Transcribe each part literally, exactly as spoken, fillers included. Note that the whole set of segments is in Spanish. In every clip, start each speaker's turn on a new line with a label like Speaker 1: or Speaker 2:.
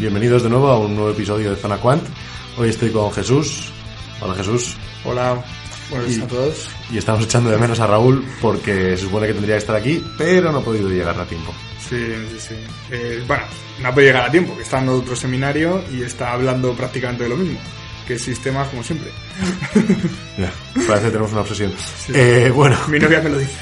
Speaker 1: bienvenidos de nuevo a un nuevo episodio de Zona Quant. Hoy estoy con Jesús. Hola Jesús.
Speaker 2: Hola, buenos días a todos.
Speaker 1: Y estamos echando de menos a Raúl porque se supone que tendría que estar aquí, pero no ha podido llegar a tiempo.
Speaker 2: Sí, sí, sí. Eh, bueno, no ha podido llegar a tiempo, que está dando otro seminario y está hablando prácticamente de lo mismo, que sistemas como siempre.
Speaker 1: Ya, parece que tenemos una obsesión.
Speaker 2: Sí.
Speaker 1: Eh, bueno.
Speaker 2: Mi novia me lo dice.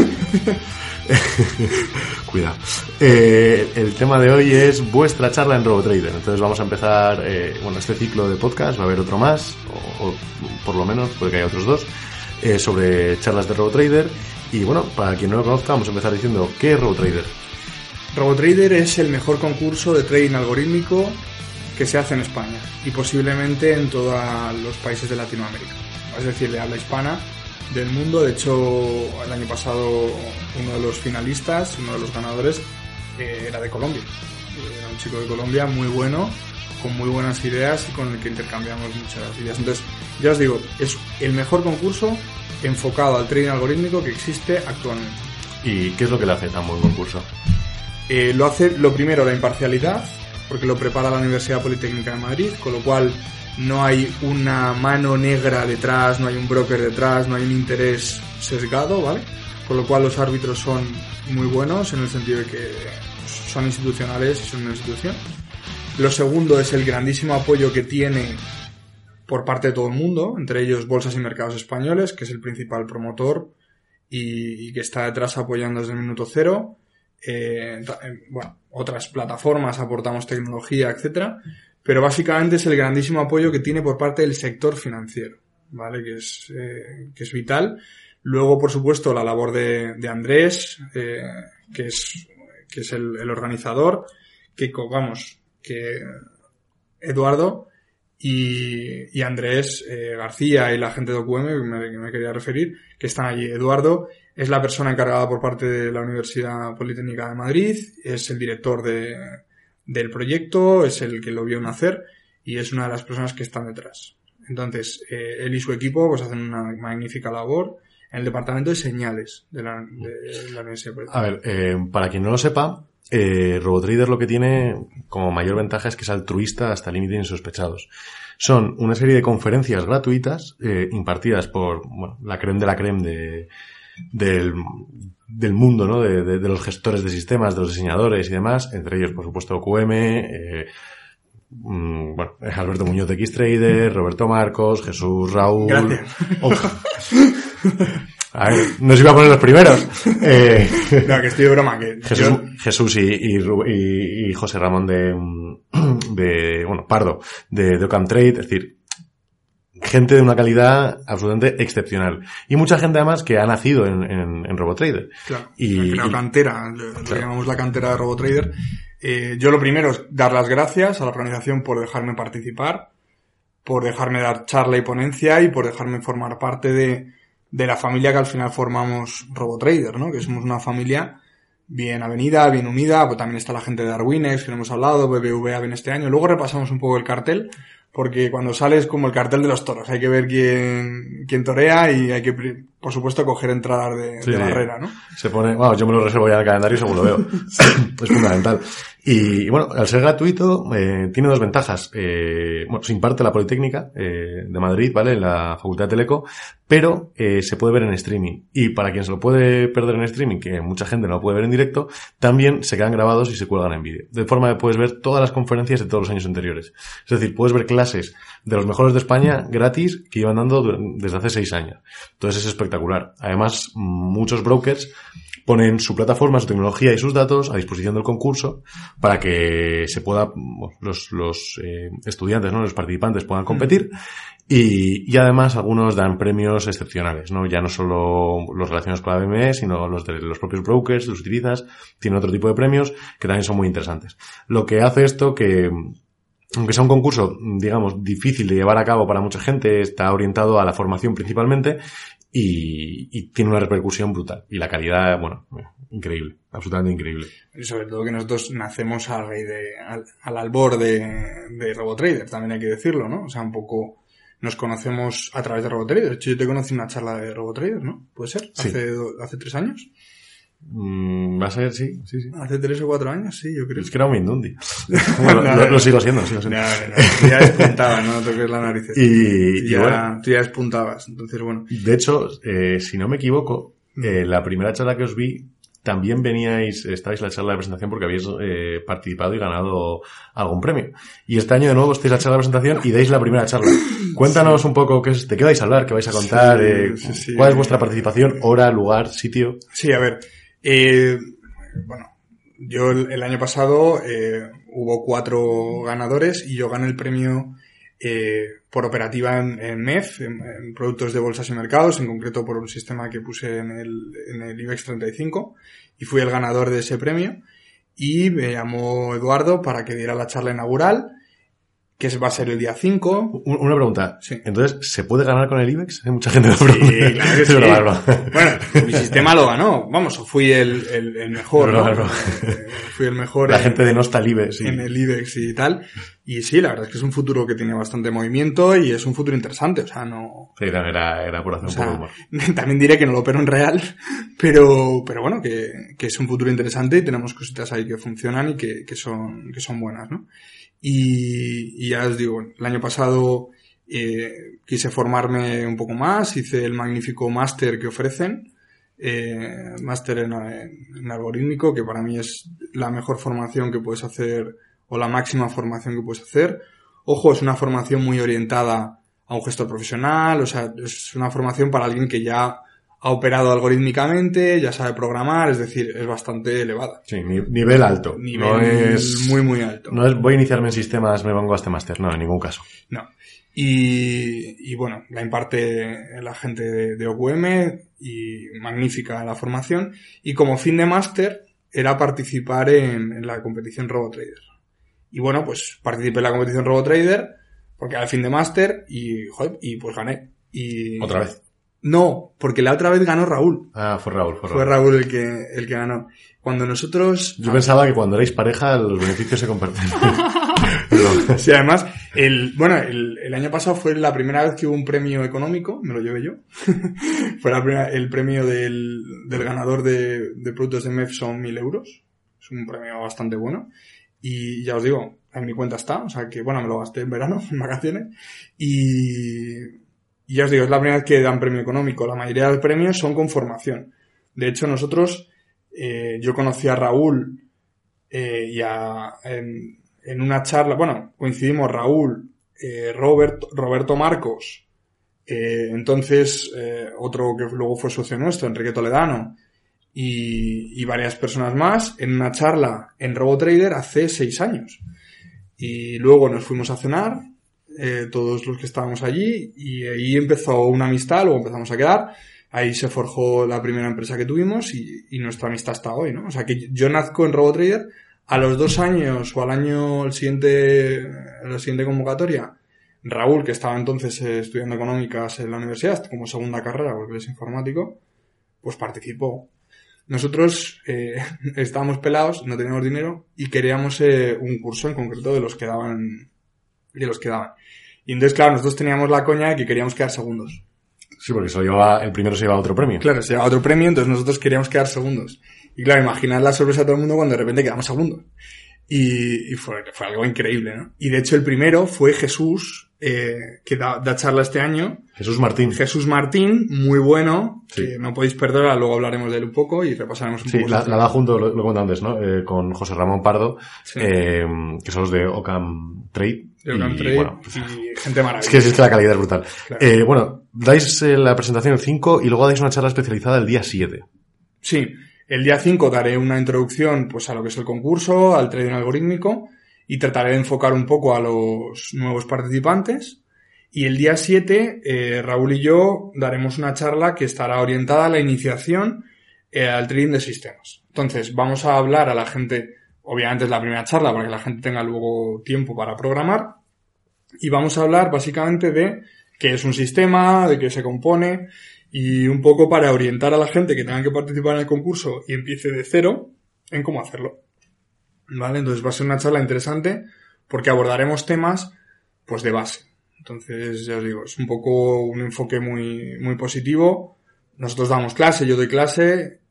Speaker 1: Cuidado. Eh, el tema de hoy es vuestra charla en RoboTrader. Entonces vamos a empezar, eh, bueno, este ciclo de podcast. Va a haber otro más, o, o por lo menos, puede que haya otros dos, eh, sobre charlas de RoboTrader. Y bueno, para quien no lo conozca, vamos a empezar diciendo ¿qué es RoboTrader?
Speaker 2: RoboTrader es el mejor concurso de trading algorítmico que se hace en España y posiblemente en todos los países de Latinoamérica, es decir, de habla hispana del mundo. De hecho, el año pasado uno de los finalistas, uno de los ganadores, eh, era de Colombia. Era un chico de Colombia muy bueno, con muy buenas ideas y con el que intercambiamos muchas ideas. Entonces, ya os digo, es el mejor concurso enfocado al trading algorítmico que existe actualmente.
Speaker 1: ¿Y qué es lo que le hace tan buen concurso?
Speaker 2: Eh, lo hace, lo primero, la imparcialidad, porque lo prepara la Universidad Politécnica de Madrid, con lo cual no hay una mano negra detrás, no hay un broker detrás, no hay un interés sesgado, ¿vale? Con lo cual los árbitros son muy buenos en el sentido de que son institucionales y son una institución. Lo segundo es el grandísimo apoyo que tiene por parte de todo el mundo, entre ellos Bolsas y Mercados Españoles, que es el principal promotor y, y que está detrás apoyando desde el minuto cero. Eh, bueno, otras plataformas, aportamos tecnología, etcétera, pero básicamente es el grandísimo apoyo que tiene por parte del sector financiero, ¿vale? Que es, eh, que es vital. Luego, por supuesto, la labor de, de Andrés, eh, que es, que es el, el organizador, que, vamos, que Eduardo y, y Andrés eh, García y la gente de O Q M, que me, que me quería referir, que están allí. Eduardo es la persona encargada por parte de la Universidad Politécnica de Madrid, es el director de, del proyecto, es el que lo vio nacer y es una de las personas que están detrás. Entonces, eh, él y su equipo pues hacen una magnífica labor en el departamento de señales de la, de la Universidad Politécnica.
Speaker 1: A ver, eh, para quien no lo sepa, eh, RoboTrader lo que tiene como mayor ventaja es que es altruista hasta límites insospechados. Son una serie de conferencias gratuitas eh, impartidas por bueno, la creme de la creme de del, del mundo, ¿no? De, de, de los gestores de sistemas, de los diseñadores y demás, entre ellos, por supuesto, O Q M, eh, mm, bueno, Alberto Muñoz de Xtrader, Roberto Marcos, Jesús, Raúl.
Speaker 2: Gracias.
Speaker 1: Oh. A ver, nos iba a poner los primeros. Eh,
Speaker 2: no, que estoy de broma. Que
Speaker 1: Jesús,
Speaker 2: yo...
Speaker 1: Jesús y, y, y, y José Ramón de, de, bueno, Pardo, de, de Ocam Trade, es decir, gente de una calidad absolutamente excepcional. Y mucha gente además que ha nacido en, en, en RoboTrader.
Speaker 2: Claro,
Speaker 1: y,
Speaker 2: la cantera,
Speaker 1: y,
Speaker 2: lo
Speaker 1: claro.
Speaker 2: llamamos la cantera de RoboTrader. Eh, yo lo primero es dar las gracias a la organización por dejarme participar, por dejarme dar charla y ponencia y por dejarme formar parte de, de la familia que al final formamos RoboTrader, ¿no? Que somos una familia bien avenida, bien unida, pues también está la gente de Darwinex, que no hemos hablado, B B V A viene este año. Luego repasamos un poco el cartel, porque cuando sale es como el cartel de los toros, hay que ver quién, quién torea y hay que, por supuesto, coger entradas de,
Speaker 1: sí,
Speaker 2: de barrera, ¿no?
Speaker 1: Se pone, bueno, yo me lo reservo ya en el calendario según lo veo. Es fundamental. Y, y bueno, al ser gratuito, eh, tiene dos ventajas. Eh, bueno, se imparte la Politécnica eh, de Madrid, ¿vale? En la Facultad de Teleco, pero eh, se puede ver en streaming. Y para quien se lo puede perder en streaming, que mucha gente no lo puede ver en directo, también se quedan grabados y se cuelgan en vídeo. De forma que puedes ver todas las conferencias de todos los años anteriores. Es decir, puedes ver clases de los mejores de España gratis que llevan dando desde hace seis años. Entonces es espectacular. Además, muchos brokers ponen su plataforma, su tecnología y sus datos a disposición del concurso para que se pueda, los, los eh, estudiantes, ¿no? Los participantes puedan competir. Mm. Y, y además algunos dan premios excepcionales, ¿no? Ya no solo los relacionados con la B M E, sino los de los propios brokers, los utilizas, tienen otro tipo de premios que también son muy interesantes. Lo que hace esto que, aunque sea un concurso, digamos, difícil de llevar a cabo para mucha gente, está orientado a la formación principalmente y, y tiene una repercusión brutal. Y la calidad, bueno, increíble, absolutamente increíble.
Speaker 2: Y sobre todo que nosotros nacemos al, de, al, al albor de, de RoboTrader, también hay que decirlo, ¿no? O sea, un poco nos conocemos a través de RoboTrader. De hecho, yo te conocí en una charla de RoboTrader, ¿no? ¿Puede ser?
Speaker 1: Sí.
Speaker 2: Hace, hace tres años.
Speaker 1: Mm, va a ser, sí, sí, sí.
Speaker 2: Hace tres o cuatro años, sí, yo creo.
Speaker 1: Es que era un Mindundi. Bueno, no, lo, lo, lo sigo siendo, sigo siendo.
Speaker 2: No, no, no. Tú ya despuntabas, no toques la nariz.
Speaker 1: Y, y
Speaker 2: ya,
Speaker 1: bueno,
Speaker 2: tú ya despuntabas, entonces bueno.
Speaker 1: De hecho, eh, si no me equivoco, eh, la primera charla que os vi, también veníais, estabais en la charla de presentación porque habéis eh, participado y ganado algún premio. Y este año de nuevo estáis en la charla de presentación y dais la primera charla. Cuéntanos sí. un poco qué es, de qué vais a hablar, qué vais a contar, sí, eh, sí, sí. cuál es vuestra participación, hora, lugar, sitio.
Speaker 2: Sí, a ver, eh, bueno, yo el, el año pasado eh, hubo cuatro ganadores y yo gané el premio eh, por operativa en, en M E F, en, en productos de bolsas y mercados, en concreto por un sistema que puse en el, en el IBEX treinta y cinco, y fui el ganador de ese premio. Y me llamó Eduardo para que diera la charla inaugural, que va a ser el día cinco.
Speaker 1: Una pregunta.
Speaker 2: Sí.
Speaker 1: Entonces, ¿se puede ganar con el IBEX? Hay mucha gente que lo pregunta.
Speaker 2: Sí, claro que sí. Bueno, mi sistema lo ganó. Vamos, fui el, el, el mejor, ¿no? ¿no? Eh, fui el mejor.
Speaker 1: La
Speaker 2: en,
Speaker 1: gente denosta el IBEX. Sí.
Speaker 2: En el IBEX y tal. Y sí, la verdad es que es un futuro que tiene bastante movimiento y es un futuro interesante. O sea, no...
Speaker 1: Sí, era, era por hacer un
Speaker 2: o sea,
Speaker 1: poco de humor.
Speaker 2: También diré que no lo opero en real, pero, pero bueno, que, que es un futuro interesante y tenemos cositas ahí que funcionan y que, que son, que son buenas, ¿no? Y, y ya os digo, el año pasado eh, quise formarme un poco más, hice el magnífico máster que ofrecen, eh, máster en, en, en algorítmico, que para mí es la mejor formación que puedes hacer o la máxima formación que puedes hacer. Ojo, es una formación muy orientada a un gestor profesional, o sea, es una formación para alguien que ya ha operado algorítmicamente, ya sabe programar, es decir, es bastante elevada.
Speaker 1: Sí, nivel alto.
Speaker 2: Nivel
Speaker 1: no es
Speaker 2: muy, muy alto.
Speaker 1: No es voy a iniciarme en sistemas, me pongo a este máster, no, en ningún caso.
Speaker 2: No. Y, y bueno, la imparte la gente de, de O Q M y magnífica la formación. Y como fin de máster era participar en, en la competición RoboTrader. Y bueno, pues participé en la competición RoboTrader porque era el fin de máster y, joder, y pues gané. Y
Speaker 1: ¿Otra vez?
Speaker 2: No, porque la otra vez ganó Raúl.
Speaker 1: Ah, fue Raúl, fue Raúl.
Speaker 2: Fue Raúl el que, el que ganó. Cuando nosotros...
Speaker 1: Yo ah, pensaba que cuando erais pareja los beneficios se comparten.
Speaker 2: Pero... Sí, además, el, bueno, el, el año pasado fue la primera vez que hubo un premio económico, me lo llevé yo. Fue la primera, el premio del, del ganador de, de productos de M E F son mil euros. Es un premio bastante bueno. Y ya os digo, en mi cuenta está, o sea que, bueno, me lo gasté en verano, en vacaciones. Y... Y ya os digo, es la primera vez que dan premio económico. La mayoría de los premios son con formación. De hecho, nosotros, eh, yo conocí a Raúl eh, y a, en, en una charla, bueno, coincidimos Raúl, eh, Robert, Roberto Marcos, eh, entonces eh, otro que luego fue socio nuestro, Enrique Toledano, y, y varias personas más, en una charla en RoboTrader hace seis años. Y luego nos fuimos a cenar, Eh, todos los que estábamos allí, y ahí empezó una amistad, luego empezamos a quedar, ahí se forjó la primera empresa que tuvimos y, y nuestra amistad hasta hoy, ¿no? O sea que yo nazco en RoboTrader, a los dos años o al año el siguiente, la siguiente convocatoria, Raúl, que estaba entonces eh, estudiando económicas en la universidad, como segunda carrera, porque es informático, pues participó. Nosotros eh, estábamos pelados, no teníamos dinero y queríamos eh, un curso en concreto de los que daban de los que daban. Y entonces, claro, nosotros teníamos la coña de que queríamos quedar segundos.
Speaker 1: Sí, porque se llevaba, el primero se llevaba otro premio.
Speaker 2: Claro, se llevaba otro premio, entonces nosotros queríamos quedar segundos. Y claro, imaginad la sorpresa de todo el mundo cuando de repente quedamos segundos. Y, y fue, fue algo increíble, ¿no? Y de hecho el primero fue Jesús, eh, que da, da charla este año.
Speaker 1: Jesús Martín.
Speaker 2: Jesús Martín, muy bueno,
Speaker 1: sí.
Speaker 2: Que no podéis perderla, luego hablaremos de él un poco y repasaremos un
Speaker 1: sí,
Speaker 2: poco.
Speaker 1: Sí, la, la da junto, lo, lo comenté antes, ¿no? Eh, con José Ramón Pardo, sí. eh, que son los de Ocam Trade.
Speaker 2: De Ocam
Speaker 1: y,
Speaker 2: Trade
Speaker 1: bueno, pues,
Speaker 2: y gente maravillosa.
Speaker 1: Es que, es que la calidad es brutal.
Speaker 2: Claro.
Speaker 1: Eh, bueno, dais eh, la presentación el cinco y luego dais una charla especializada el día siete.
Speaker 2: Sí. El día cinco daré una introducción pues a lo que es el concurso, al trading algorítmico y trataré de enfocar un poco a los nuevos participantes. Y el día siete, eh, Raúl y yo daremos una charla que estará orientada a la iniciación eh, al trading de sistemas. Entonces, vamos a hablar a la gente, obviamente es la primera charla para que la gente tenga luego tiempo para programar, y vamos a hablar básicamente de qué es un sistema, de qué se compone, y un poco para orientar a la gente que tenga que participar en el concurso y empiece de cero en cómo hacerlo. ¿Vale? Entonces va a ser una charla interesante porque abordaremos temas pues de base. Entonces, ya os digo, es un poco un enfoque muy, muy positivo. Nosotros damos clase, yo doy clase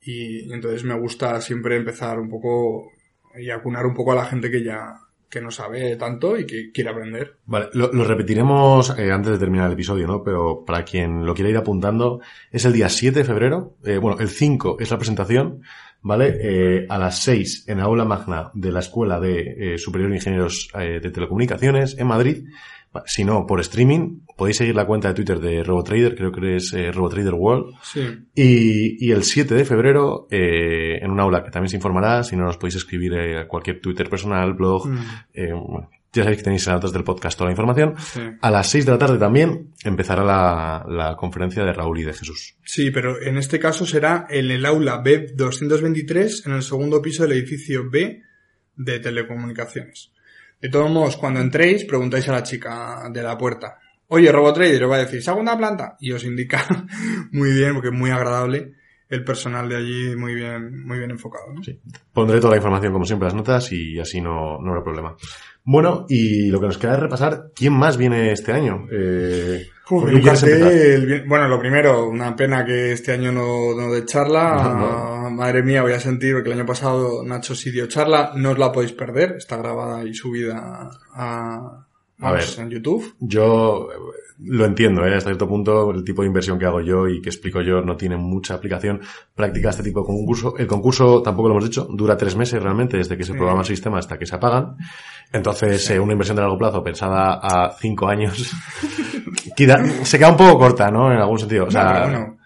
Speaker 2: y, y entonces me gusta siempre empezar un poco y acunar un poco a la gente que ya que no sabe tanto y que quiere aprender.
Speaker 1: Vale, lo, lo repetiremos eh, antes de terminar el episodio, ¿no? Pero para quien lo quiera ir apuntando, es el día siete de febrero, eh, bueno, el cinco es la presentación, ¿vale? Eh, a las seis en aula magna de la Escuela de eh, Superior de Ingenieros eh, de Telecomunicaciones en Madrid. Si no, por streaming, podéis seguir la cuenta de Twitter de RoboTrader, creo que es eh, RoboTrader World.
Speaker 2: Sí.
Speaker 1: Y, y el siete de febrero, eh, en un aula que también se informará, si no nos podéis escribir eh, a cualquier Twitter personal, blog, mm. eh, bueno, ya sabéis que tenéis en las notas del podcast toda la información.
Speaker 2: Sí.
Speaker 1: A las seis de la tarde también empezará la, la conferencia de Raúl y de Jesús.
Speaker 2: Sí, pero en este caso será en el aula B doscientos veintitrés, en el segundo piso del edificio B de Telecomunicaciones. De todos modos, cuando entréis, preguntáis a la chica de la puerta, oye, RoboTrader, os va a decir, segunda planta, y os indica muy bien, porque es muy agradable, el personal de allí muy bien, muy bien enfocado, ¿no?
Speaker 1: Sí. Pondré toda la información, como siempre, las notas, y así no, no habrá problema. Bueno, y lo que nos queda es repasar, ¿quién más viene este año? Eh,
Speaker 2: Uf, un cartel, bueno, lo primero, una pena que este año no, no de charla. No, no. Madre mía, voy a sentir, porque el año pasado Nacho sí dio charla, no os la podéis perder, está grabada y subida a, a, a ver, en YouTube.
Speaker 1: Yo lo entiendo, ¿eh? Hasta cierto punto el tipo de inversión que hago yo y que explico yo no tiene mucha aplicación práctica a este tipo de concurso. El concurso, tampoco lo hemos dicho, dura tres meses realmente, desde que se sí. programa el sistema hasta que se apagan. Entonces, sí. eh, una inversión de largo plazo pensada a cinco años queda, se queda un poco corta, ¿no? En algún sentido. O sea,
Speaker 2: no, bueno,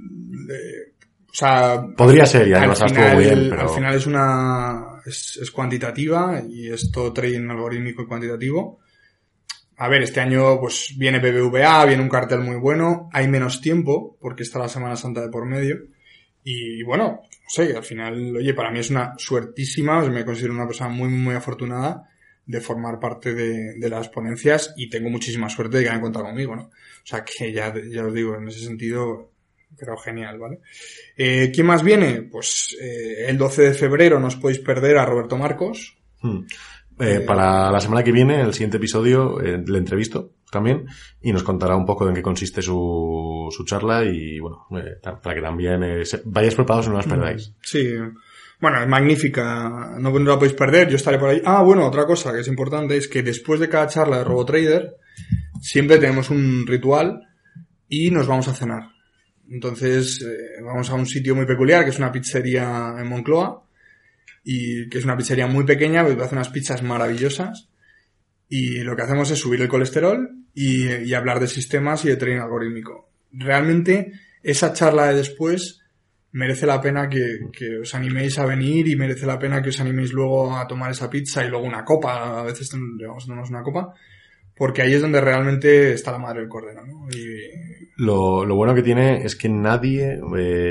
Speaker 2: eh, o sea,
Speaker 1: podría ser, ya no estuvo muy bien, pero
Speaker 2: al final es una es, es cuantitativa y es todo trading algorítmico y cuantitativo. A ver, este año pues viene B B V A, viene un cartel muy bueno, hay menos tiempo porque está la Semana Santa de por medio y bueno, no sé, al final, oye, para mí es una suertísima, me considero una persona muy muy afortunada de formar parte de, de las ponencias y tengo muchísima suerte de que hayan contado conmigo, ¿no? O sea que ya, ya os digo, en ese sentido, pero genial, ¿vale? Eh, ¿quién más viene? Pues eh, el doce de febrero no os podéis perder a Roberto Marcos.
Speaker 1: Hmm. Eh, eh, para la semana que viene, el siguiente episodio, eh, le entrevisto también y nos contará un poco en qué consiste su, su charla y, bueno, eh, para que también eh, se, vayáis preparados y no os perdáis.
Speaker 2: Sí. Bueno, es magnífica, no, no la podéis perder, yo estaré por ahí. Ah, bueno, otra cosa que es importante es que después de cada charla de RoboTrader siempre tenemos un ritual y nos vamos a cenar. Entonces, eh, vamos a un sitio muy peculiar, que es una pizzería en Moncloa, y que es una pizzería muy pequeña, que hace unas pizzas maravillosas, y lo que hacemos es subir el colesterol y, y hablar de sistemas y de trading algorítmico. Realmente, esa charla de después merece la pena que, que os animéis a venir y merece la pena que os animéis luego a tomar esa pizza y luego una copa, a veces llevamos a tomarnos una copa, porque ahí es donde realmente está la madre del cordero, ¿no? Y...
Speaker 1: Lo, lo bueno que tiene es que nadie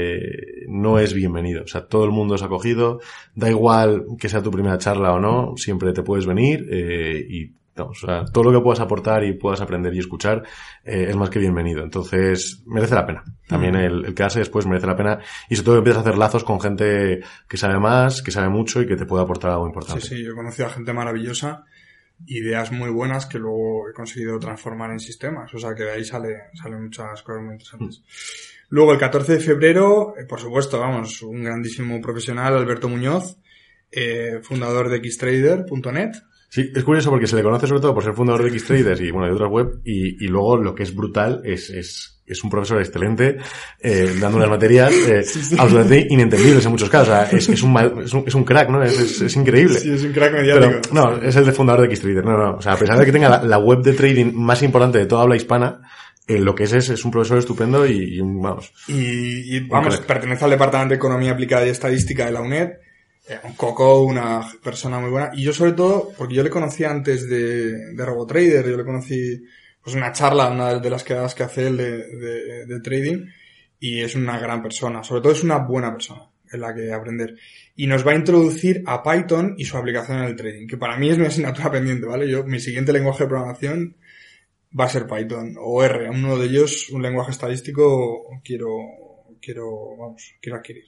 Speaker 1: eh, no es bienvenido, o sea, todo el mundo es acogido, da igual que sea tu primera charla o no, siempre te puedes venir eh, y no, o sea, todo lo que puedas aportar y puedas aprender y escuchar eh, es más que bienvenido. Entonces, merece la pena. También mm. el, el quedarse después merece la pena. Y sobre todo empiezas a hacer lazos con gente que sabe más, que sabe mucho y que te puede aportar algo importante.
Speaker 2: Sí, sí, yo he conocido a gente maravillosa, ideas muy buenas que luego he conseguido transformar en sistemas. O sea, que de ahí sale, salen muchas cosas muy interesantes. Mm. Luego, el catorce de febrero, eh, por supuesto, vamos, un grandísimo profesional, Alberto Muñoz, eh, fundador de X Trader punto net.
Speaker 1: Sí, es curioso porque se le conoce sobre todo por ser fundador de X-Traders y, bueno, de otras web, y, y luego lo que es brutal es, es, es un profesor excelente, eh, dando unas materias, eh, sí, sí. absolutamente inentendibles en muchos casos. O sea, es, es un mal, es un, es un crack, ¿no? Es, es, es increíble.
Speaker 2: Sí, es un crack mediático.
Speaker 1: Pero, no, es el de fundador de X-Trader, no, no. O sea, a pesar de que tenga la, la web de trading más importante de toda habla hispana, eh, lo que es, es, es un profesor estupendo y, y un, vamos.
Speaker 2: Y, y vamos, pertenece al Departamento de Economía Aplicada y Estadística de la U N E D. Un coco, una persona muy buena. Y yo sobre todo, porque yo le conocí antes de, de RoboTrader, yo le conocí, pues una charla, una de las quedadas que hace él de, de, de trading, y es una gran persona. Sobre todo es una buena persona en la que aprender. Y nos va a introducir a Python y su aplicación en el trading, que para mí es mi asignatura pendiente, ¿vale? Yo, mi siguiente lenguaje de programación va a ser Python o R. Uno de ellos, un lenguaje estadístico, quiero, quiero, vamos, quiero adquirir.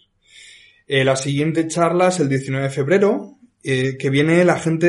Speaker 2: Eh, la siguiente charla es el diecinueve de febrero, eh, que viene la gente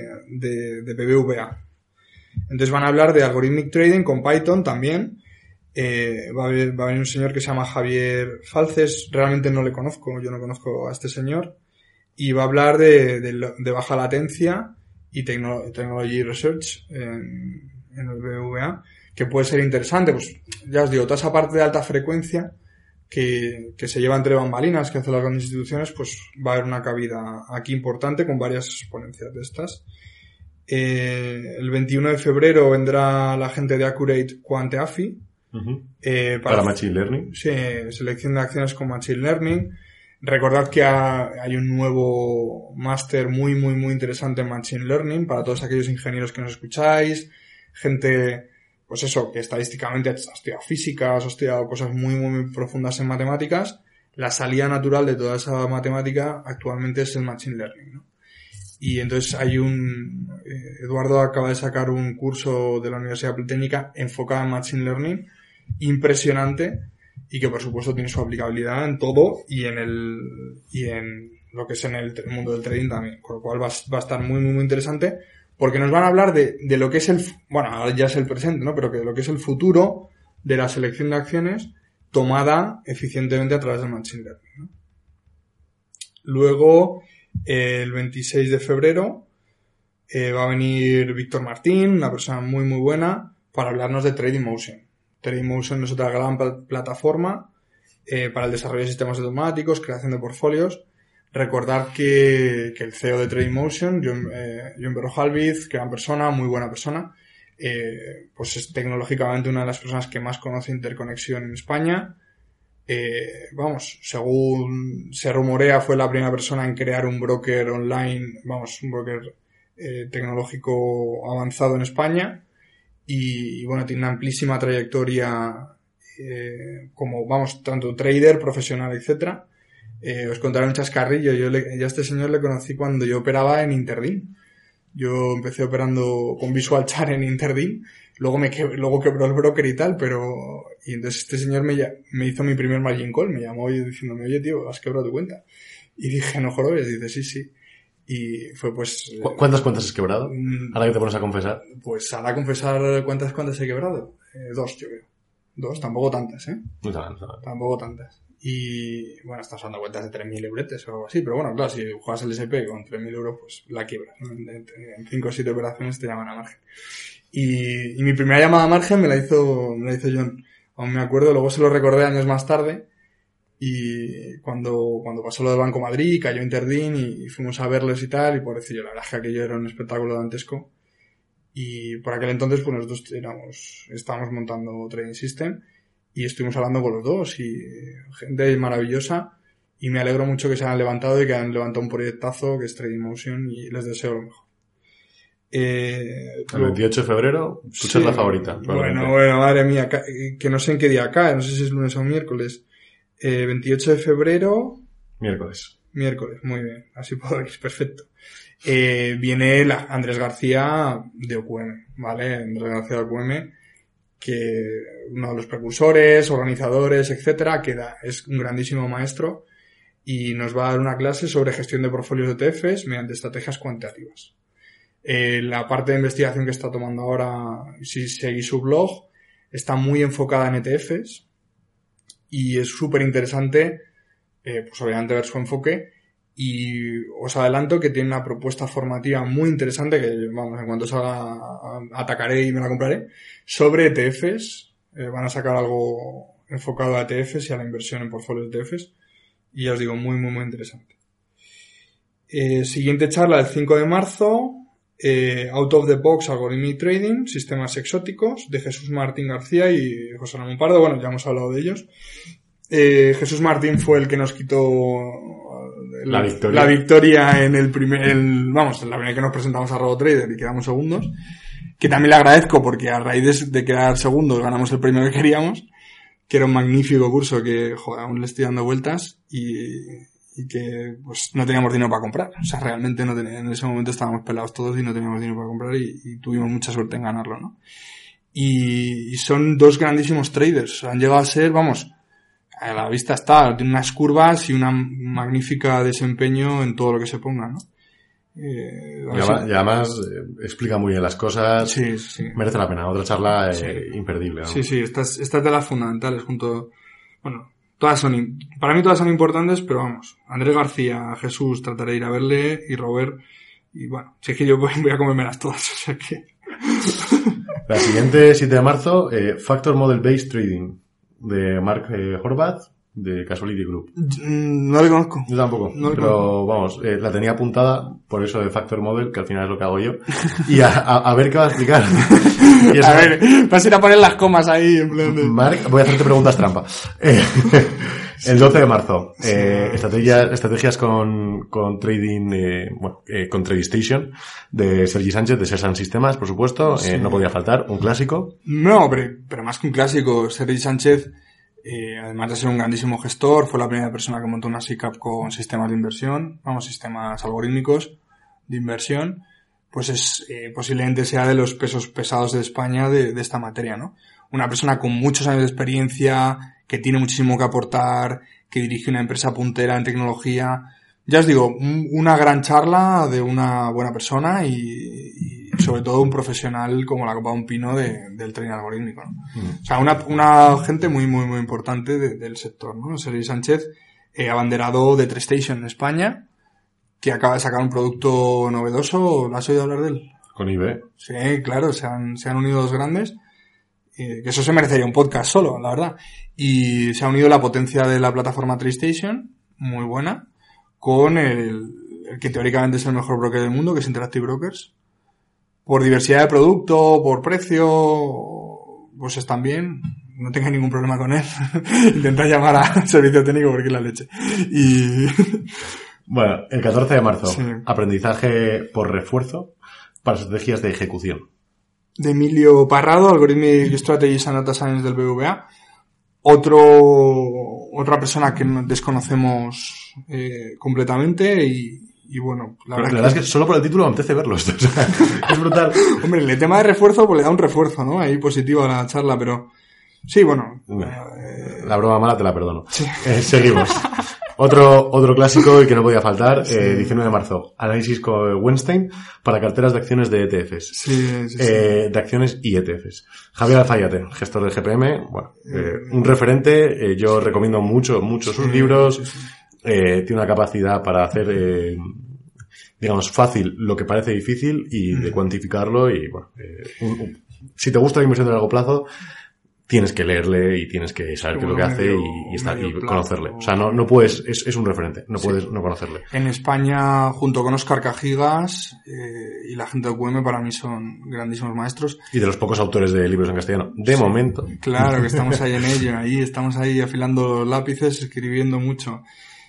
Speaker 2: de, de B B V A. Entonces van a hablar de Algorithmic Trading con Python también, Eh, va, a haber, va a venir un señor que se llama Javier Falces, realmente no le conozco, yo no conozco a este señor, y va a hablar de, de, de baja latencia y tecno, Technology Research en, en el B B V A, que puede ser interesante. Pues ya os digo, toda esa parte de alta frecuencia que, que se lleva entre bambalinas, que hacen las grandes instituciones, pues va a haber una cabida aquí importante con varias ponencias de estas. Eh, el veintiuno de febrero vendrá la gente de Accurate Quant A F I.
Speaker 1: Uh-huh.
Speaker 2: Eh, para,
Speaker 1: para Machine Learning.
Speaker 2: Sí, selección de acciones con Machine Learning. Recordad que ha, hay un nuevo máster muy, muy, muy interesante en Machine Learning para todos aquellos ingenieros que nos escucháis. Gente, pues eso, que estadísticamente ha estudiado físicas, ha estudiado cosas muy, muy, muy profundas en matemáticas. La salida natural de toda esa matemática actualmente es el Machine Learning, ¿no? Y entonces hay un... Eh, Eduardo acaba de sacar un curso de la Universidad Politécnica enfocado en Machine Learning, impresionante, y que por supuesto tiene su aplicabilidad en todo y en el y en lo que es en el mundo del trading también, con lo cual va, va a estar muy, muy, muy interesante, porque nos van a hablar de, de lo que es el... Bueno, ahora ya es el presente, ¿no? Pero que de lo que es el futuro de la selección de acciones tomada eficientemente a través del Machine Learning, ¿no? Luego, eh, el veintiséis de febrero, eh, va a venir Víctor Martín, una persona muy, muy buena, para hablarnos de Trading Motion. Trading Motion es otra gran pl- plataforma eh, para el desarrollo de sistemas automáticos, creación de portfolios. Recordar que, que el C E O de Trading Motion, John, eh, John Berrojalbiz, gran persona, muy buena persona, eh, pues es tecnológicamente una de las personas que más conoce interconexión en España. Eh, vamos, según se rumorea, fue la primera persona en crear un broker online, vamos, un broker eh, tecnológico avanzado en España. Y, y bueno, tiene una amplísima trayectoria eh, como, vamos, tanto trader, profesional, etcétera. Eh, os contaré un chascarrillo. Yo, le, yo a este señor le conocí cuando yo operaba en Interdin. Yo empecé operando con Visual Chart en Interdin. Luego me que, luego quebró el broker y tal, pero... Y entonces este señor me, me hizo mi primer margin call. Me llamó y diciéndome, oye, tío, has quebrado tu cuenta. Y dije, no joder. Y dice, sí, sí. Y fue pues...
Speaker 1: ¿Cu- ¿Cuántas cuentas has quebrado? Ahora que te pones a confesar.
Speaker 2: Pues ahora a confesar cuántas cuentas he quebrado. Eh, dos, yo creo. Dos, tampoco tantas, ¿eh?
Speaker 1: No saben, no saben.
Speaker 2: Tampoco tantas. Y bueno, estás dando cuentas de tres mil euretes o algo así. Pero bueno, claro, si juegas el S P con tres mil euros, pues la quiebras, ¿no? En cinco o siete operaciones te llaman a margen. Y, y mi primera llamada a margen me la hizo, me la hizo John. Aún me acuerdo, luego se lo recordé años más tarde. Y cuando, cuando pasó lo del Banco Madrid, cayó Interdin y, y fuimos a verles y tal, y pobrecillo, la verdad es que aquello era un espectáculo dantesco. Y por aquel entonces, pues nosotros éramos, estábamos montando Trading System y estuvimos hablando con los dos y gente maravillosa, y me alegro mucho que se hayan levantado y que han levantado un proyectazo que es Trading Motion, y les deseo lo mejor. Eh,
Speaker 1: El veintiocho de febrero, tu
Speaker 2: sí,
Speaker 1: charla favorita.
Speaker 2: Bueno, bueno, madre mía, que no sé en qué día cae, no sé si es lunes o miércoles. Eh, veintiocho de febrero.
Speaker 1: Miércoles.
Speaker 2: Miércoles, muy bien. Así puedo ir, perfecto. Eh, viene la Andrés García de O Q M, ¿vale? Andrés García de O Q M, que uno de los precursores, organizadores, etcétera, que da, es un grandísimo maestro y nos va a dar una clase sobre gestión de portfolios de E T Fs mediante estrategias cuantitativas. Eh, la parte de investigación que está tomando ahora, si seguís su blog, está muy enfocada en E T Fs. Y es súper interesante, eh, pues obviamente ver su enfoque, y os adelanto que tiene una propuesta formativa muy interesante que, vamos, en cuanto salga atacaré y me la compraré, sobre E T Fs. Eh, van a sacar algo enfocado a E T Fs y a la inversión en portfolios de E T Fs, y ya os digo, muy, muy, muy interesante. Eh, siguiente charla el cinco de marzo, eh, Out of the Box Algorithmic Trading, Sistemas Exóticos, de Jesús Martín García y José Ramón Pardo. Bueno, ya hemos hablado de ellos. Eh, Jesús Martín fue el que nos quitó el,
Speaker 1: la, victoria.
Speaker 2: la victoria en el primer, el, vamos, en la primera que nos presentamos a RoboTrader y quedamos segundos, que también le agradezco porque a raíz de, de quedar segundos ganamos el premio que queríamos, que era un magnífico curso que, joder, aún le estoy dando vueltas y, y que, pues, no teníamos dinero para comprar. O sea, realmente no teníamos, en ese momento estábamos pelados todos y no teníamos dinero para comprar y, y tuvimos mucha suerte en ganarlo, ¿no? Y, y son dos grandísimos traders. Han llegado a ser, vamos, a la vista está, tiene unas curvas y un magnífico desempeño en todo lo que se ponga, ¿no? Eh,
Speaker 1: y, además, y además eh, explica muy bien las cosas.
Speaker 2: Sí, sí.
Speaker 1: Merece la pena. Otra charla eh,
Speaker 2: sí.
Speaker 1: imperdible, ¿no?
Speaker 2: Sí, sí, estas, estas de las fundamentales junto, bueno, todas son, para mí todas son importantes, pero vamos, Andrés García, Jesús, trataré de ir a verle, y Robert, y bueno, si es que yo voy, voy a comérmelas todas, o sea que...
Speaker 1: La siguiente, siete de marzo, eh, Factor Model Based Trading, de Mark eh, Horvath, de Casuality Group.
Speaker 2: No le conozco.
Speaker 1: Yo tampoco, no pero conozco. Vamos, eh, la tenía apuntada por eso de Factor Model, que al final es lo que hago yo, y a, a, a ver qué va a explicar. Y
Speaker 2: a ver, vas a ir a poner las comas ahí, en plan de...
Speaker 1: Mark, voy a hacerte preguntas trampa. Eh, el doce de marzo, eh, estrategias, estrategias con, con trading, eh, bueno, eh, con TradeStation, de Sergi Sánchez, de Sersan Sistemas, por supuesto, sí. eh, no podía faltar, un clásico.
Speaker 2: No, pero, pero más que un clásico, Sergi Sánchez, Eh, además de ser un grandísimo gestor, fue la primera persona que montó una S I C A P con sistemas de inversión, vamos, sistemas algorítmicos de inversión, pues es eh, posiblemente sea de los pesos pesados de España de, de esta materia, ¿no? Una persona con muchos años de experiencia, que tiene muchísimo que aportar, que dirige una empresa puntera en tecnología. Ya os digo, un, una gran charla de una buena persona y, y sobre todo un profesional como la copa de un pino de, del trading algorítmico, ¿no? Mm. O sea, una, una gente muy, muy, muy importante de, del sector, ¿no? Sergi Sánchez, eh, abanderado de TradeStation en España, que acaba de sacar un producto novedoso. ¿Lo has oído hablar de él?
Speaker 1: Con I B.
Speaker 2: Sí, claro, se han, se han unido dos grandes, eh, que eso se merecería un podcast solo, la verdad. Y se ha unido la potencia de la plataforma TradeStation, muy buena, con el, el que teóricamente es el mejor broker del mundo, que es Interactive Brokers. Por diversidad de producto, por precio, pues están bien. No tengo ningún problema con él. Intenta llamar a servicio técnico porque es la leche. Y...
Speaker 1: Bueno, el catorce de marzo,
Speaker 2: sí.
Speaker 1: Aprendizaje por refuerzo para estrategias de ejecución.
Speaker 2: De Emilio Parrado, Algorithmic Strategies and Data Science del B B V A. Otro, otra persona que desconocemos eh, completamente y, y bueno,
Speaker 1: la verdad, la verdad es que... es que solo por el título me apetece verlo esto, o sea, es brutal.
Speaker 2: Hombre, el tema de refuerzo pues le da un refuerzo, ¿no? Ahí positivo a la charla, pero sí, bueno.
Speaker 1: Eh... La broma mala te la perdono. Sí. Eh, seguimos. Otro, otro clásico y que no podía faltar, sí. eh, diecinueve de marzo, análisis con Weinstein para carteras de acciones de E T Fs.
Speaker 2: Sí, sí,
Speaker 1: eh,
Speaker 2: sí.
Speaker 1: De acciones y E T Fs. Javier Alfayate, gestor del G P M, bueno, eh, un referente, eh, yo recomiendo mucho, mucho sus sí, libros, sí, sí. Eh, tiene una capacidad para hacer, eh, digamos, fácil lo que parece difícil y de cuantificarlo y, bueno, eh, un, un, si te gusta la inversión de largo plazo, tienes que leerle y tienes que saber qué es lo que hace y, y, estar, y conocerle. O sea, no, no puedes, es, es un referente, no puedes sí. no conocerle.
Speaker 2: En España, junto con Óscar Cajigas eh, y la gente de Q M, para mí son grandísimos maestros.
Speaker 1: Y de los pocos autores de libros en castellano, de sí. momento.
Speaker 2: Claro, que estamos ahí en ello, ahí estamos ahí afilando los lápices, escribiendo mucho.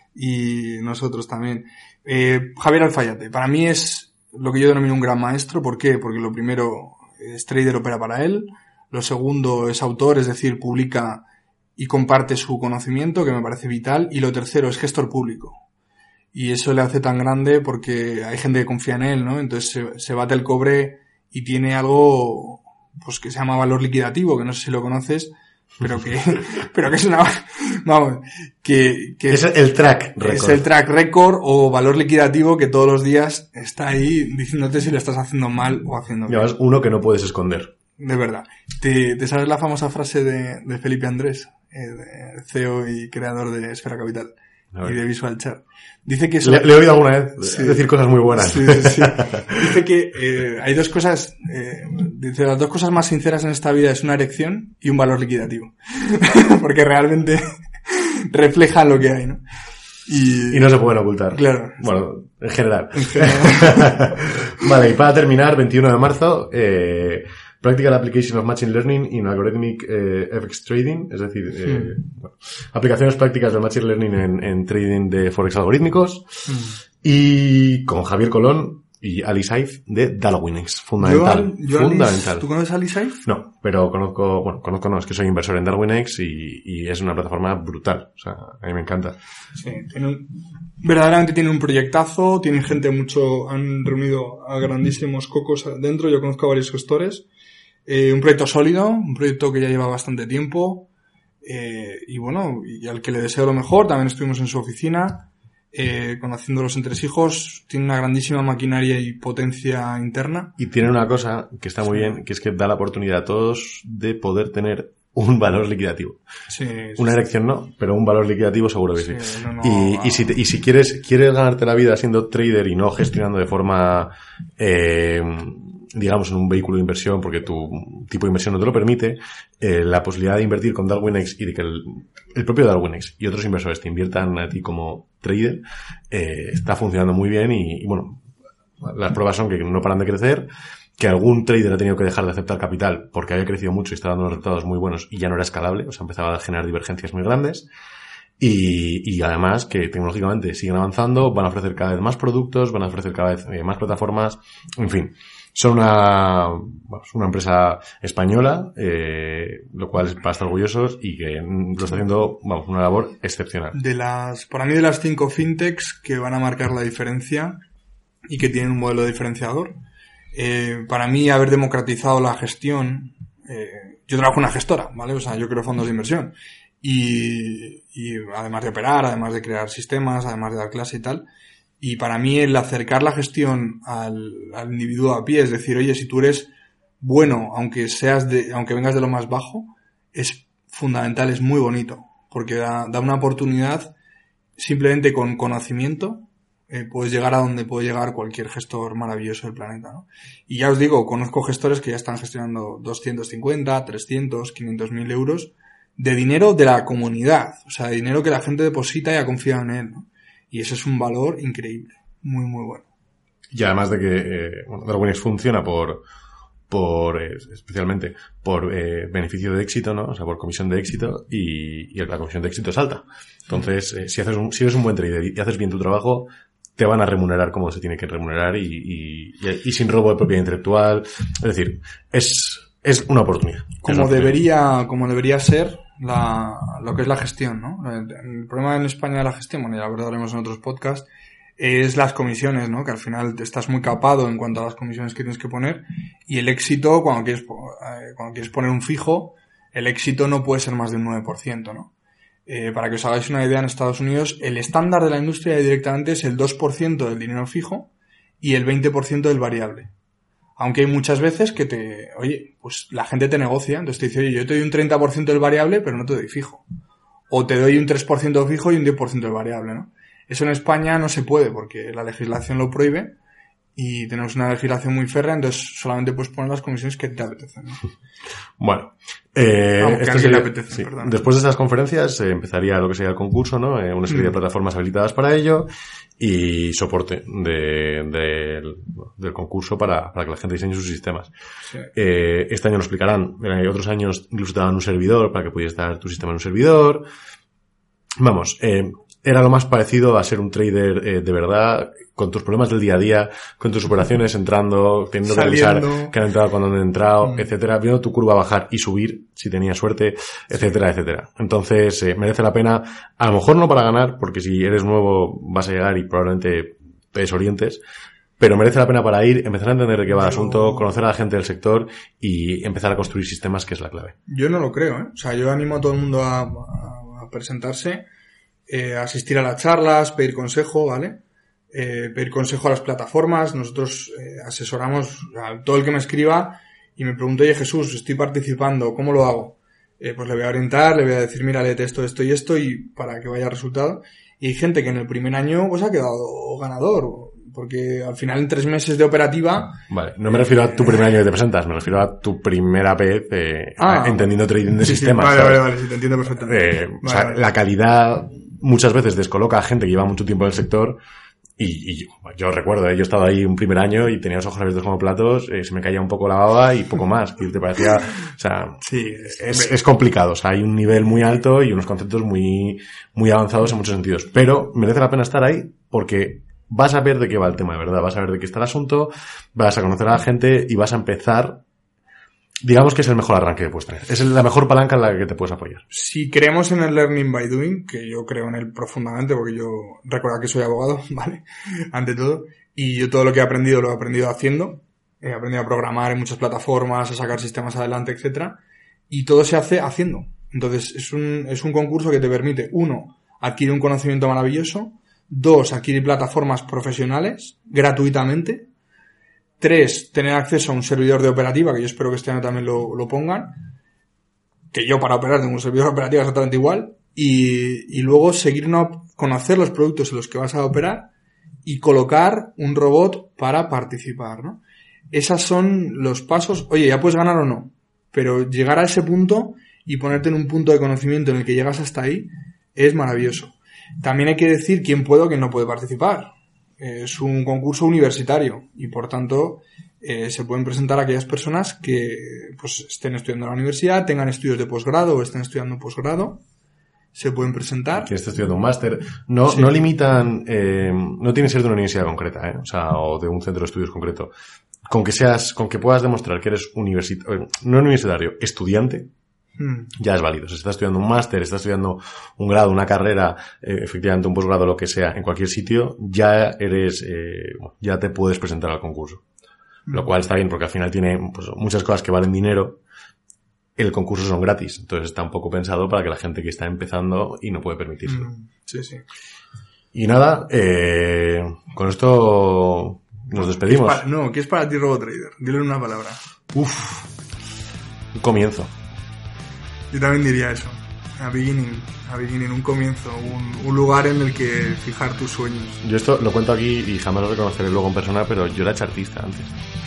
Speaker 2: Y nosotros también. Eh, Javier Alfayate, para mí es lo que yo denomino un gran maestro. ¿Por qué? Porque lo primero es trader, opera para él. Lo segundo es autor, es decir, publica y comparte su conocimiento, que me parece vital. Y lo tercero es gestor público. Y eso le hace tan grande porque hay gente que confía en él, ¿no? Entonces se, se bate el cobre y tiene algo, pues, que se llama valor liquidativo, que no sé si lo conoces, pero que, pero que es una, vamos, que, que
Speaker 1: es el track record.
Speaker 2: Es el track record o valor liquidativo que todos los días está ahí diciéndote si lo estás haciendo mal o haciendo bien.
Speaker 1: Ya ves, uno que no puedes esconder.
Speaker 2: De verdad. ¿Te, te sabes la famosa frase de, de Felipe Andrés, eh, C E O y creador de Esfera Capital y de Visual Chart? Dice que...
Speaker 1: Le, le he oído alguna vez sí. decir cosas muy buenas.
Speaker 2: Sí, sí, sí. Dice que eh, hay dos cosas, eh, dice las dos cosas más sinceras en esta vida es una erección y un valor liquidativo. Porque realmente reflejan lo que hay, ¿no? Y,
Speaker 1: y no se pueden ocultar.
Speaker 2: Claro.
Speaker 1: Bueno, en general. En general. Vale, y para terminar, veintiuno de marzo, eh, Practical Application of Machine Learning in Algorithmic eh, F X Trading, es decir, eh, mm. bueno, aplicaciones prácticas de Machine Learning en, en trading de Forex algorítmicos, mm. y con Javier Colón y Ali Saif de Darwinex, fundamental,
Speaker 2: yo, yo
Speaker 1: fundamental.
Speaker 2: Alice, ¿tú conoces a Ali Saif?
Speaker 1: No, pero conozco, bueno, conozco no, es que soy inversor en Darwinex y, y es una plataforma brutal, o sea, a mí me encanta.
Speaker 2: Sí, tiene un, verdaderamente tiene un proyectazo, tienen gente mucho, han reunido a grandísimos cocos dentro, yo conozco a varios gestores. Eh, un proyecto sólido, un proyecto que ya lleva bastante tiempo, eh, y bueno, y al que le deseo lo mejor, también estuvimos en su oficina, eh, conociendo los entresijos, tiene una grandísima maquinaria y potencia interna.
Speaker 1: Y tiene una cosa que está muy sí. bien, que es que da la oportunidad a todos de poder tener un valor liquidativo.
Speaker 2: Sí, sí,
Speaker 1: una
Speaker 2: sí.
Speaker 1: erección no, pero un valor liquidativo seguro que sí.
Speaker 2: sí no, no,
Speaker 1: y, y, si te, y si quieres quieres ganarte la vida siendo trader y no gestionando de forma, eh, digamos, en un vehículo de inversión, porque tu tipo de inversión no te lo permite, eh, la posibilidad de invertir con Darwinex y de que el, el propio Darwinex y otros inversores te inviertan a ti como trader, eh, está funcionando muy bien y, y bueno, las pruebas son que no paran de crecer, que algún trader ha tenido que dejar de aceptar capital porque había crecido mucho y estaba dando unos resultados muy buenos y ya no era escalable, o sea, empezaba a generar divergencias muy grandes. Y, y además que tecnológicamente siguen avanzando, van a ofrecer cada vez más productos, van a ofrecer cada vez eh, más plataformas, en fin. Son una, bueno, es una empresa española, eh, lo cual es para estar orgullosos y que lo está haciendo, vamos, una labor excepcional.
Speaker 2: De las, para mí de las cinco fintechs que van a marcar la diferencia y que tienen un modelo diferenciador, eh, para mí haber democratizado la gestión, eh, yo trabajo en una gestora, ¿vale? O sea, yo creo fondos de inversión. Y, y además de operar, además de crear sistemas, además de dar clase y tal, y para mí el acercar la gestión al, al individuo a pie, es decir, oye, si tú eres bueno, aunque seas de, aunque vengas de lo más bajo, es fundamental, es muy bonito, porque da, da una oportunidad, simplemente con conocimiento, eh, puedes llegar a donde puede llegar cualquier gestor maravilloso del planeta, ¿no? Y ya os digo, conozco gestores que ya están gestionando doscientos cincuenta, trescientos, quinientos mil euros de dinero de la comunidad, o sea, de dinero que la gente deposita y ha confiado en él, ¿no? Y eso es un valor increíble, muy, muy bueno.
Speaker 1: Y además de que, eh, bueno, Darwinex funciona por, por, eh, especialmente por, eh, beneficio de éxito, ¿no? O sea, por comisión de éxito y, y la comisión de éxito es alta. Entonces, eh, si haces un, si eres un buen trader y haces bien tu trabajo, te van a remunerar como se tiene que remunerar y, y, y, y sin robo de propiedad intelectual. Es decir, es, es una oportunidad.
Speaker 2: Como debería, como debería ser la, lo que es la gestión, ¿no? El, el problema en España de la gestión, bueno, ya lo abordaremos en otros podcasts, es las comisiones, ¿no? Que al final te estás muy capado en cuanto a las comisiones que tienes que poner, y el éxito, cuando quieres, eh, cuando quieres poner un fijo, el éxito no puede ser más de un nueve por ciento, ¿no? Eh, para que os hagáis una idea, en Estados Unidos el estándar de la industria directamente es el dos por ciento del dinero fijo y el veinte por ciento del variable. Aunque hay muchas veces que te, oye, pues la gente te negocia, entonces te dice, oye, yo te doy un treinta por ciento del variable, pero no te doy fijo. O te doy un tres por ciento fijo y un diez por ciento del variable, ¿no? Eso en España no se puede porque la legislación lo prohíbe y tenemos una legislación muy férrea, entonces solamente puedes poner las comisiones que te apetecen, ¿no?
Speaker 1: Bueno, eh,
Speaker 2: Vamos, que
Speaker 1: esto
Speaker 2: a
Speaker 1: sería,
Speaker 2: le apetece,
Speaker 1: sí.
Speaker 2: perdón.
Speaker 1: Después de estas conferencias eh, empezaría lo que sería el concurso, ¿no? Eh, una serie de plataformas habilitadas para ello y soporte de, de, del concurso para, para que la gente diseñe sus sistemas.
Speaker 2: Sí.
Speaker 1: Eh, este año lo explicarán. Eh, otros años incluso te daban un servidor para que pudieras dar tu sistema en un servidor. Vamos, eh, era lo más parecido a ser un trader eh, de verdad, con tus problemas del día a día, con tus operaciones entrando, teniendo
Speaker 2: Saliendo.
Speaker 1: que revisar que han entrado cuando han entrado,
Speaker 2: Mm.
Speaker 1: etcétera, viendo tu curva bajar y subir, si tenías suerte, etcétera, etcétera. Entonces, eh, merece la pena, a lo mejor no para ganar, porque si eres nuevo vas a llegar y probablemente te desorientes, pero merece la pena para ir, empezar a entender de qué va el
Speaker 2: Yo-
Speaker 1: asunto, conocer a la gente del sector y empezar a construir sistemas, que es la clave.
Speaker 2: Yo no lo creo, ¿eh? O sea, yo animo a todo el mundo a, a- a presentarse, eh, a asistir a las charlas, pedir consejo, ¿vale? Eh, pedir consejo a las plataformas. Nosotros eh, asesoramos a todo el que me escriba y me pregunta, oye Jesús, estoy participando, ¿cómo lo hago? Eh, pues le voy a orientar, le voy a decir, mira, léete esto, esto y esto y para que vaya resultado. Y hay gente que en el primer año pues ha quedado ganador, porque al final en tres meses de operativa...
Speaker 1: Vale, no me refiero a tu primer año que te presentas, me refiero a tu primera vez eh,
Speaker 2: Ah,
Speaker 1: entendiendo trading de
Speaker 2: Sí, sí,
Speaker 1: sistemas.
Speaker 2: vale,
Speaker 1: ¿sabes?
Speaker 2: vale, vale, sí, te entiendo perfectamente.
Speaker 1: Eh, o
Speaker 2: Vale,
Speaker 1: sea,
Speaker 2: vale.
Speaker 1: la calidad muchas veces descoloca a gente que lleva mucho tiempo en el sector y, y yo, yo recuerdo, eh, yo he estado ahí un primer año y tenía los ojos abiertos como platos, eh, se me caía un poco la baba y poco más, que te parecía, o sea,
Speaker 2: Sí,
Speaker 1: es, es complicado, o sea, hay un nivel muy alto y unos conceptos muy, muy avanzados en muchos sentidos, pero merece la pena estar ahí porque vas a ver de qué va el tema, de verdad, vas a ver de qué está el asunto, vas a conocer a la gente y vas a empezar. Digamos que es el mejor arranque que puedes tener. Es la mejor palanca en la que te puedes apoyar.
Speaker 2: Si creemos en el learning by doing, que yo creo en él profundamente, porque yo recuerda que soy abogado, ¿vale? Ante todo. Y yo todo lo que he aprendido lo he aprendido haciendo. He aprendido a programar en muchas plataformas, a sacar sistemas adelante, etcétera. Y todo se hace haciendo. Entonces, es un, es un concurso que te permite, uno, adquirir un conocimiento maravilloso. Dos, adquirir plataformas profesionales gratuitamente. Tres, tener acceso a un servidor de operativa, que yo espero que este año también lo, lo pongan. Que yo para operar tengo un servidor de operativa exactamente igual. Y, y luego seguir una, conocer los productos en los que vas a operar y colocar un robot para participar, ¿no? Esos son los pasos. Oye, ya puedes ganar o no, pero llegar a ese punto y ponerte en un punto de conocimiento en el que llegas hasta ahí es maravilloso. También hay que decir quién puede o quién no puede participar. Es un concurso universitario y, por tanto, eh, se pueden presentar aquellas personas que pues estén estudiando en la universidad, tengan estudios de posgrado o estén estudiando posgrado. Se pueden presentar.
Speaker 1: Que esté estudiando un máster. No, sí. no limitan, eh, no tiene que ser de una universidad concreta, ¿eh? O sea, o de un centro de estudios concreto. Con que seas, con que puedas demostrar que eres universitario, no universitario, estudiante, hmm. ya es válido. Si estás estudiando un máster, estás estudiando un grado, una carrera, eh, efectivamente un posgrado, lo que sea, en cualquier sitio, ya eres, eh, ya te puedes presentar al concurso. Hmm. Lo cual está bien porque al final tiene pues, muchas cosas que valen dinero. El concurso son gratis, entonces está un poco pensado para que la gente que está empezando y no puede permitírselo.
Speaker 2: Mm, sí, sí.
Speaker 1: Y nada, eh, con esto nos despedimos.
Speaker 2: ¿Qué es para, no, ¿qué es para ti RoboTrader? Dile una palabra.
Speaker 1: Uf, un comienzo.
Speaker 2: Yo también diría eso. A beginning, a beginning, un comienzo, un, un lugar en el que fijar tus sueños.
Speaker 1: Yo esto lo cuento aquí y jamás lo reconoceré luego en persona, pero yo era chartista antes.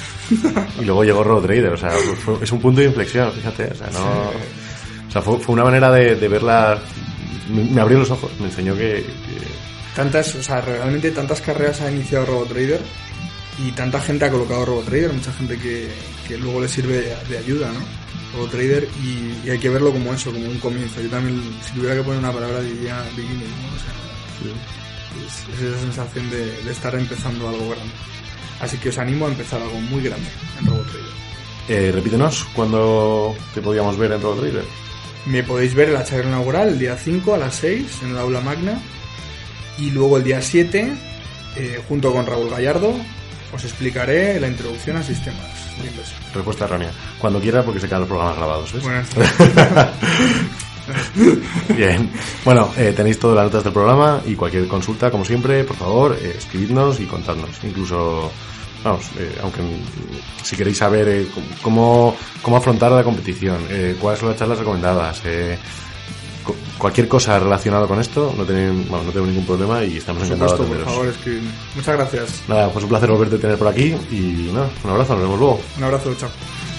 Speaker 1: Y luego llegó RoboTrader, o sea, fue, es un punto de inflexión, fíjate, o sea, no, sí. o sea, fue, fue una manera de, de verla, me, me abrió los ojos, me enseñó que, que...
Speaker 2: Tantas, o sea, realmente tantas carreras ha iniciado RoboTrader y tanta gente ha colocado RoboTrader, mucha gente que, que luego le sirve de, de ayuda, ¿no? RoboTrader y, y hay que verlo como eso, como un comienzo. Yo también, si tuviera que poner una palabra, diría beginning, ¿no? O sea, sí. es, es esa sensación de, de estar empezando algo grande. Así que os animo a empezar algo muy grande en RoboTrader.
Speaker 1: Eh, repítenos, ¿cuándo te podíamos ver en RoboTrader?
Speaker 2: Me podéis ver en la charla inaugural el día cinco a las seis en el aula magna. Y luego el día siete, eh, junto con Raúl Gallardo, os explicaré la introducción a sistemas de inversión.
Speaker 1: Respuesta errónea. Cuando quiera, porque se quedan los programas grabados, ¿ves?
Speaker 2: Buenas
Speaker 1: Bien. Bueno, eh, tenéis todas las notas del programa y cualquier consulta, como siempre, por favor, eh, escribidnos y contadnos. Incluso, vamos, eh, aunque si queréis saber eh, cómo, cómo afrontar la competición, eh, cuáles son las charlas recomendadas, eh, cualquier cosa relacionada con esto, no tenemos, bueno, no tengo ningún problema y estamos encantados de atenderos.
Speaker 2: Por favor, escribidme. Muchas gracias.
Speaker 1: Nada, pues un placer volverte a tener por aquí y nada, un abrazo, nos vemos luego.
Speaker 2: Un abrazo, chao.